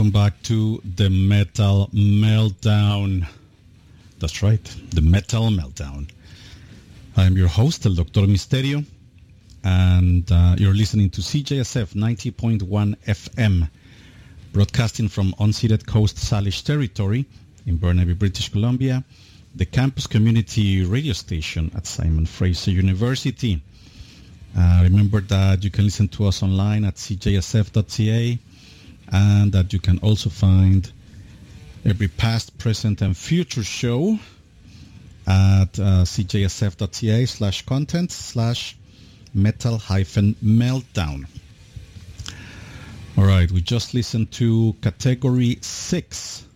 welcome back to the Metal Meltdown. That's right, the Metal Meltdown. I'm your host, El Doctor Misterio, and you're listening to CJSF 90.1 FM, broadcasting from unceded Coast Salish territory in Burnaby, British Columbia, the campus community radio station at Simon Fraser University. Remember that you can listen to us online at cjsf.ca, and that you can also find every past, present, and future show at cjsf.ca/content/metal-meltdown. All right, we just listened to Category 6.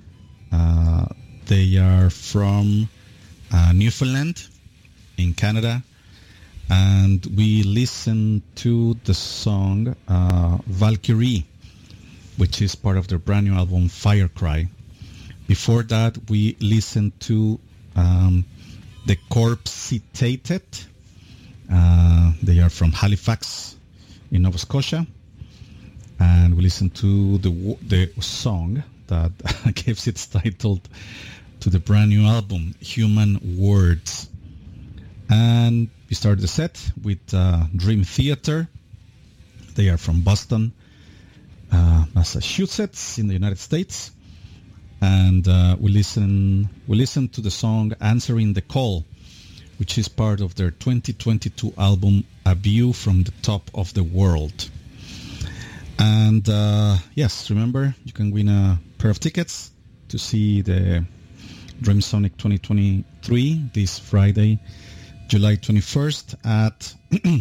They are from Newfoundland in Canada, and we listened to the song Valkyrie, which is part of their brand new album Firecry. Before that, we listened to the Corpsitated. They are from Halifax in Nova Scotia, and we listened to the song that gives its title to the brand new album, Human Words. And we started the set with Dream Theater. They are from Boston, Massachusetts in the United States, and we listen to the song Answering the Call, which is part of their 2022 album A View from the Top of the World. And yes, remember, you can win a pair of tickets to see the Dream Sonic 2023 this Friday, July 21st at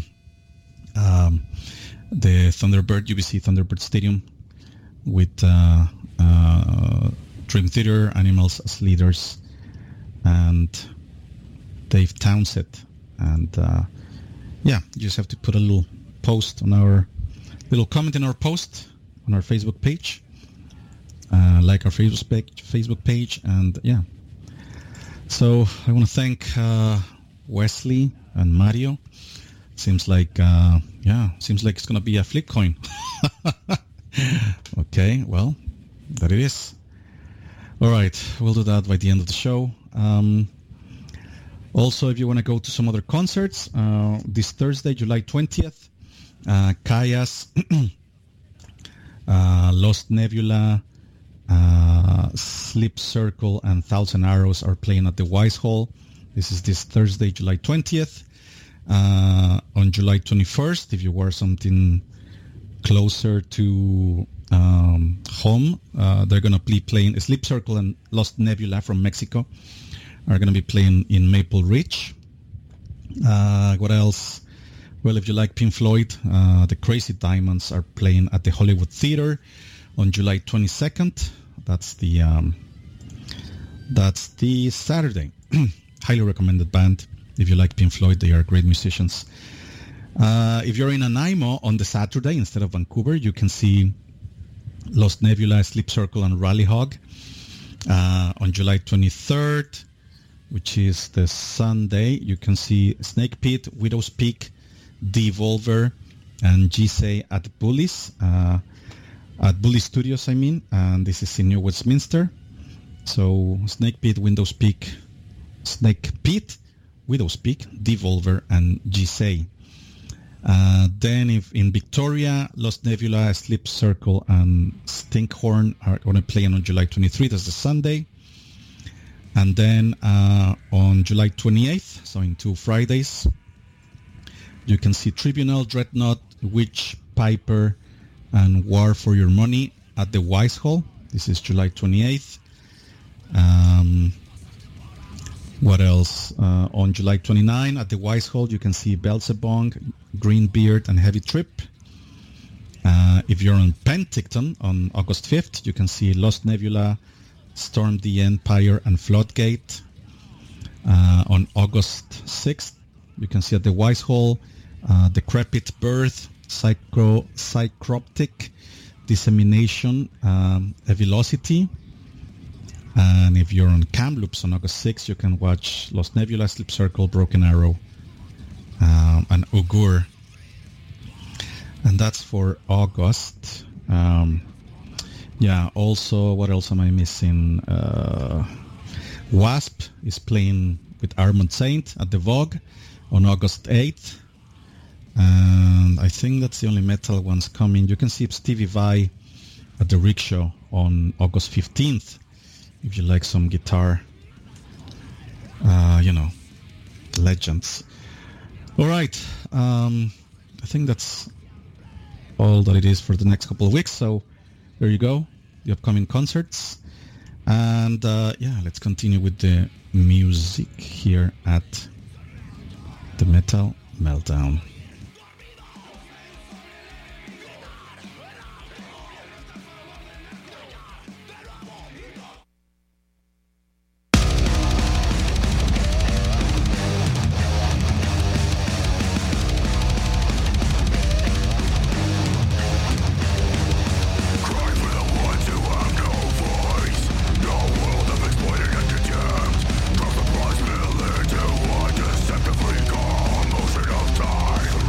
the Thunderbird, UBC Thunderbird Stadium, with Dream Theater, Animals as leaders, and Dave Townsend. And yeah, you just have to put a little post on our little comment in our post on our Facebook page, like our Facebook page, and yeah. So I want to thank Wesley and Mario. Seems like it's gonna be a flip coin. Okay, well, that it is. All right, we'll do that by the end of the show. Also, if you want to go to some other concerts, this Thursday, July 20th, Kaya's, Lost Nebula, Sleep Circle, and Thousand Arrows are playing at the Wise Hall. This is this Thursday, July 20th. On July 21st, if you wear something closer to home, they're going to be playing Sleep Circle and Lost Nebula from Mexico are going to be playing in Maple Ridge. What else? Well, if you like Pink Floyd, the Crazy Diamonds are playing at the Hollywood Theater on July 22nd. That's the Saturday. Highly recommended band. If you like Pink Floyd, they are great musicians. If you're in Nanaimo on the Saturday instead of Vancouver, you can see Lost Nebula, Sleep Circle, and Rally Hog. On July 23rd, which is the Sunday, you can see Snake Pit, Widow's Peak, Devolver, and Gisei at Bullies Studios, and this is in New Westminster. So Snake Pit, Widow's Peak, Devolver, and Gisei. Then if in Victoria, Lost Nebula, Sleep Circle, and Stinkhorn are going to play on July 23rd. That's the Sunday. And then on July 28th, so in 2 Fridays, you can see Tribunal, Dreadnought, Witch, Piper, and War for Your Money at the Wise Hall. This is July 28th. What else? On July 29 at the Wise Hall, you can see Belzebong, Greenbeard, and Heavy Trip. If you're on Penticton on August 5th, you can see Lost Nebula, Storm the Empire, and Floodgate. On August 6th, you can see at the Wise Hall, Decrepit Birth, Psychroptic, Dissemination, Velocity. And if you're on Kamloops on August 6th, you can watch Lost Nebula, Sleep Circle, Broken Arrow, and And that's for August. Yeah, also, what else am I missing? Wasp is playing with Armand Saint at the Vogue on August 8th. And I think that's the only metal ones coming. You can see Stevie Vai at the Rickshaw on August 15th if you like some guitar, legends. All right. I think that's all that it is for the next couple of weeks. So there you go, the upcoming concerts. And let's continue with the music here at the Metal Meltdown. Time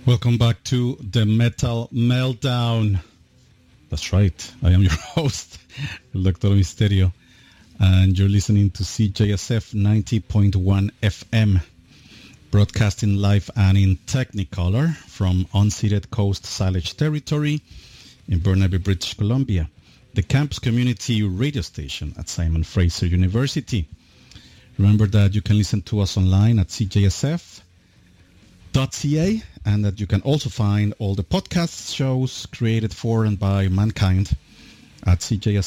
Welcome back to the Metal Meltdown. That's right. I am your host, Dr. Misterio, and you're listening to CJSF 90.1 FM, broadcasting live and in Technicolor from unceded Coast Salish territory in Burnaby, British Columbia, the campus community radio station at Simon Fraser University. Remember that you can listen to us online at CJSF.ca, and that you can also find all the podcast shows created for and by mankind at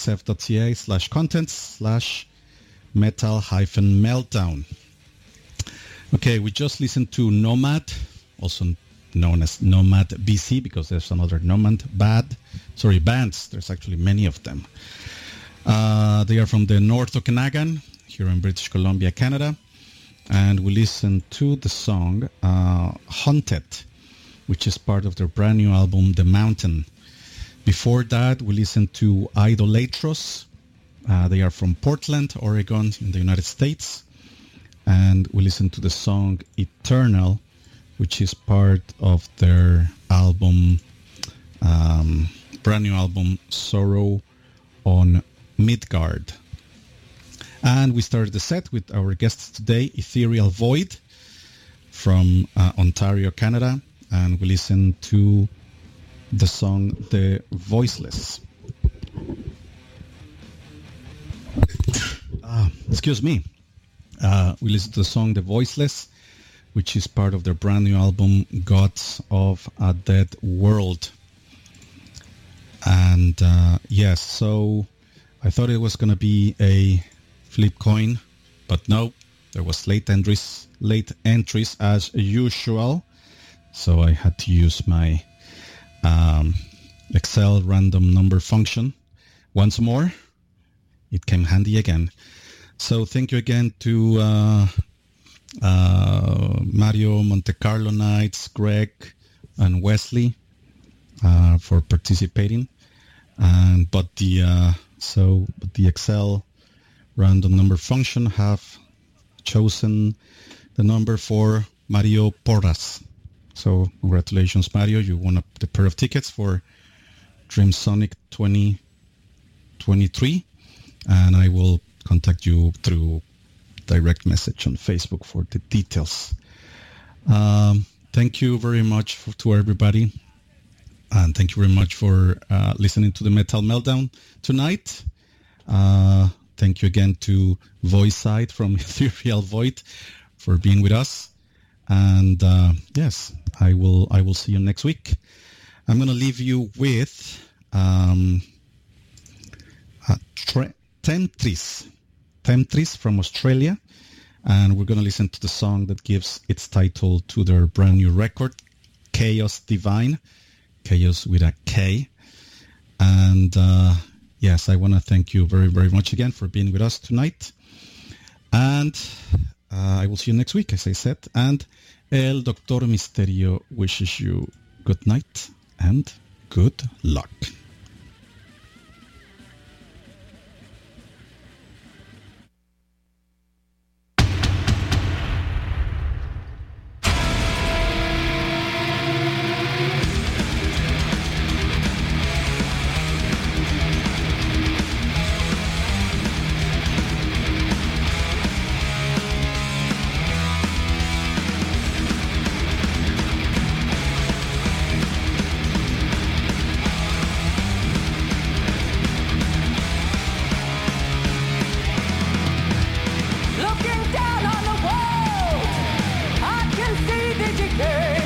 cjsf.ca/contents/metal-meltdown. Okay, we just listened to Nomad, also known as Nomad BC, because there's another Nomad bands. There's actually many of them. They are from the North Okanagan, here in British Columbia, Canada. And we listened to the song Haunted, which is part of their brand new album, The Mountain. Before that, we listened to Idolatros. They are from Portland, Oregon, in the United States. And we listened to the song Eternal, which is part of their album, brand new album, Sorrow on Midgard. And we started the set with our guests today, Ethereal Void from Ontario, Canada. And we listened to the song The Voiceless. Excuse me. We listened to the song The Voiceless, which is part of their brand new album, Gods of a Dead World. And yes, so I thought it was going to be a flip coin, but no, there was late entries as usual. So I had to use my Excel random number function once more. It came handy again. So thank you again to Mario, Monte Carlo Knights, Greg, and Wesley for participating. But the Excel random number function have chosen the number for Mario Porras. So congratulations, Mario. You won the pair of tickets for Dream Sonic 2023. And I will contact you through direct message on Facebook for the details. Thank you very much to everybody. And thank you very much for listening to the Metal Meltdown tonight. Thank you again to Voiceside from Ethereal Void for being with us. And yes, I will see you next week. I'm going to leave you with Temptris from Australia. And we're going to listen to the song that gives its title to their brand new record, Chaos Divine. Chaos with a K. And yes, I want to thank you very, very much again for being with us tonight. And I will see you next week, as I said. And El Doctor Misterio wishes you good night and good luck. Looking down on the world, I can see the decay.